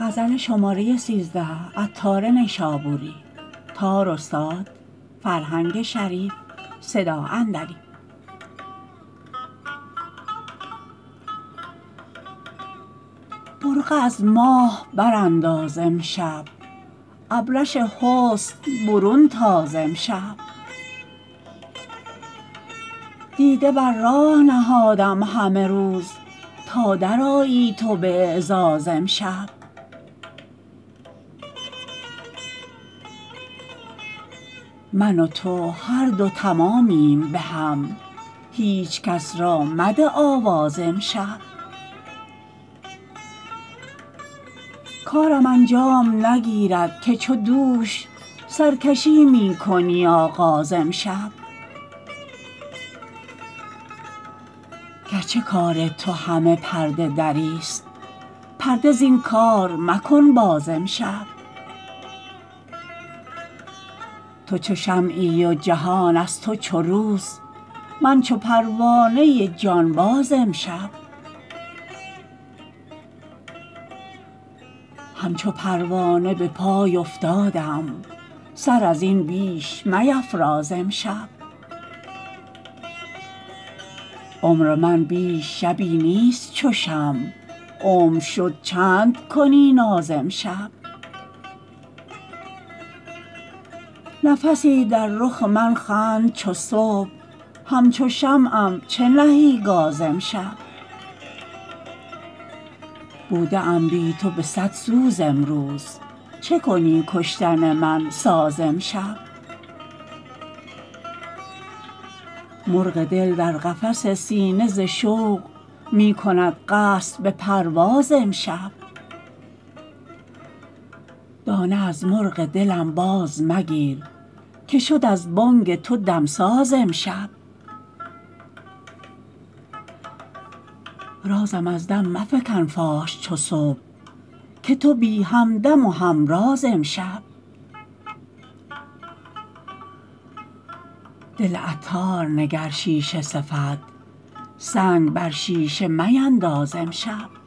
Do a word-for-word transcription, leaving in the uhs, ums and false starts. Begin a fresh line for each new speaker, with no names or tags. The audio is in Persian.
غزل شماره سیزده عطار نیشابوری. تار استاد فرهنگ شریف. صدا اندری. برقع از ماه برانداز امشب، ابرش حسن برون تاز امشب. دیده بر راه نهادم همه روز، تا درآیی تو به اعزاز امشب. من و تو هر دو تمامیم به هم، هیچ کس را مده آواز امشب. کارم انجام نگیرد که چو دوش، سرکشی می کنی آغاز امشب. گرچه کار تو همه پرده دریست، پرده زین کار مکن باز امشب. تو چو شمعی و جهان از تو چو روز، من چو پروانه جانباز امشب. همچو پروانه به پای افتادم، سر ازین بیش میفراز امشب. عمر من بیش شبی نیست چو شمع، عمر شد چند کنی ناز امشب. نفسی در رخ من خند چو صبح، همچو شمعم چه نهی گاز امشب. بوده ام بی تو به صد سوز امروز، چه کنی کشتن من ساز امشب. مرغ دل در قفس سینه ز شوق، می کند قصد به پرواز امشب. دانه از مرغ دلم باز مگیر، که شد از بانگ تو دمساز امشب. رازم از دم مفکن فاش چو صبح، که تو بی همدم و همراز امشب. دل عطار نگر شیشه صفت، سنگ بر شیشه مینداز امشب.